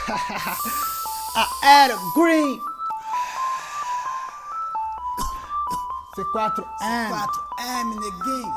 Aero Green C4M, neguinho.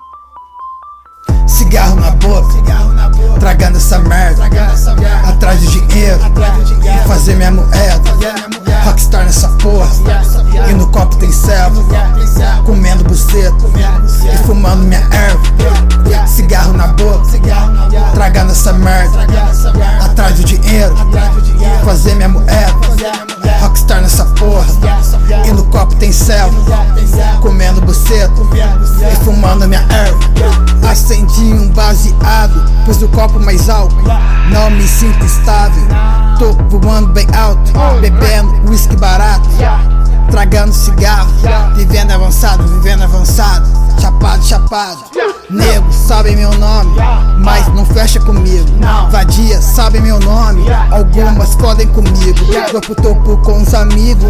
Cigarro na boca, tragando essa merda, atrás do dinheiro, fazer minha moeda, rockstar nessa porra, e no copo tem selva, comendo buceta e fumando minha erva. Cigarro na boca, tragando essa merda, atrás do dinheiro, fazer minha moeda, rockstar nessa porra, e no copo tem selva, comendo buceta e fumando minha erva. Acendi um baseado, pus o copo mais alto, não me sinto estável, tô voando bem alto, bebendo whisky barato, tragando cigarro, vivendo avançado, chapado. Nego sabem meu nome, mas não fecha comigo. Vadia sabem meu nome, algumas fodem comigo. Vou pro topo com os amigos,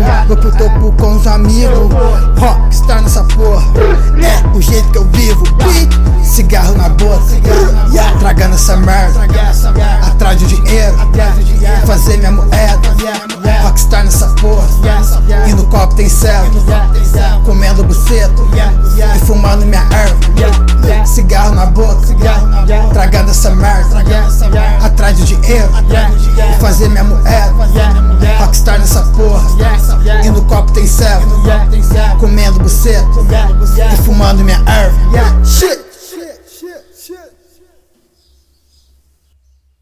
rockstar nessa porra, é o jeito que eu vivo. Cigarro na boca, tragando essa merda, atrás do dinheiro, fazer minha moeda, rockstar nessa porra, e no copo tem céu,